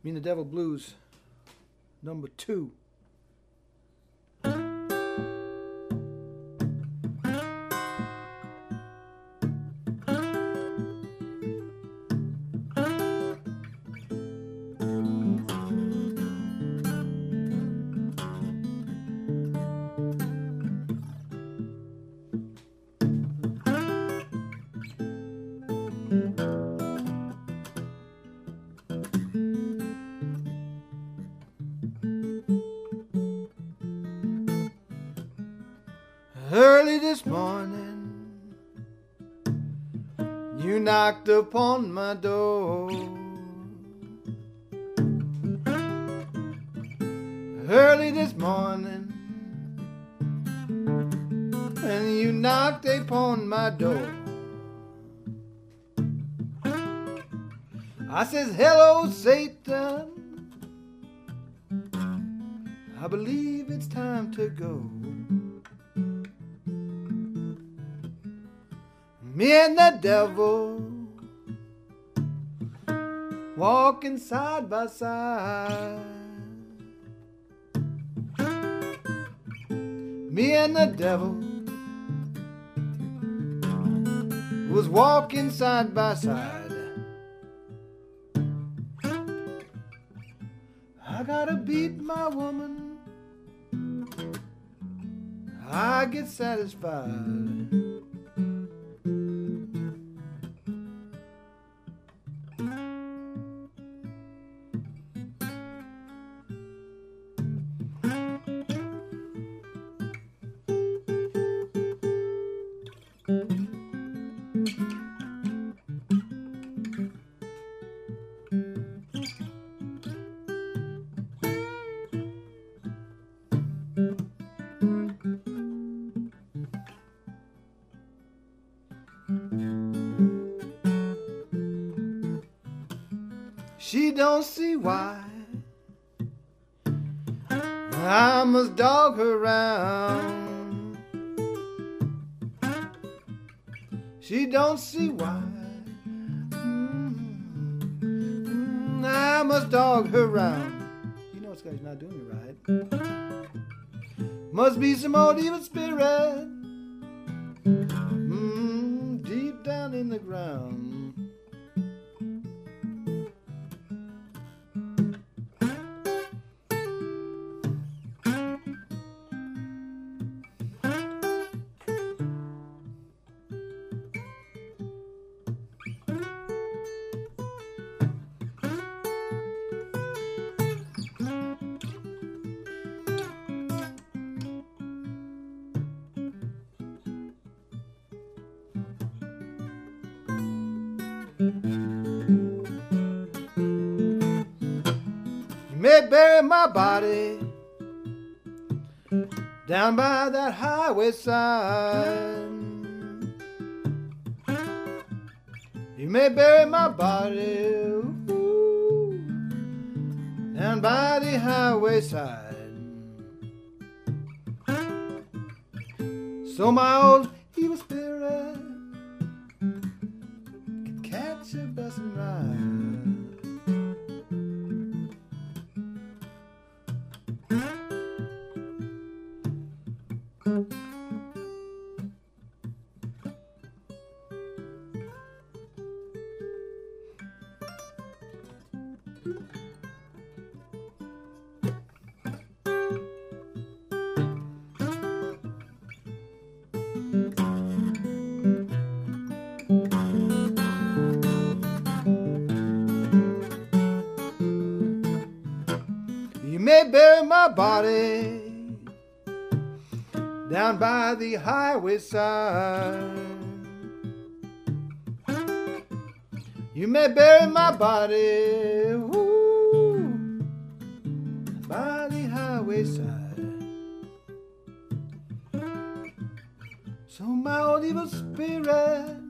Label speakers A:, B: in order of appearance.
A: Me and the Devil Blues, number 2. Early this morning, you knocked upon my door. Early this morning, and you knocked upon my door. I says, hello, Satan, I believe it's time to go. Me and the devil walking side by side. Me and the devil was walking side by side. I gotta beat my woman, I get satisfied. She don't see why I must dog her round. She don't see why I must dog her round. You know this guy's not doing it right. Must be some old evil spirit deep down in the ground. You may bury my body down by that highway side. You may bury my body down by the highway side. So my old evil spirit can catch a bus and ride. You may bury my body down by the highway side. You may bury my body by the highway side. So my old evil spirit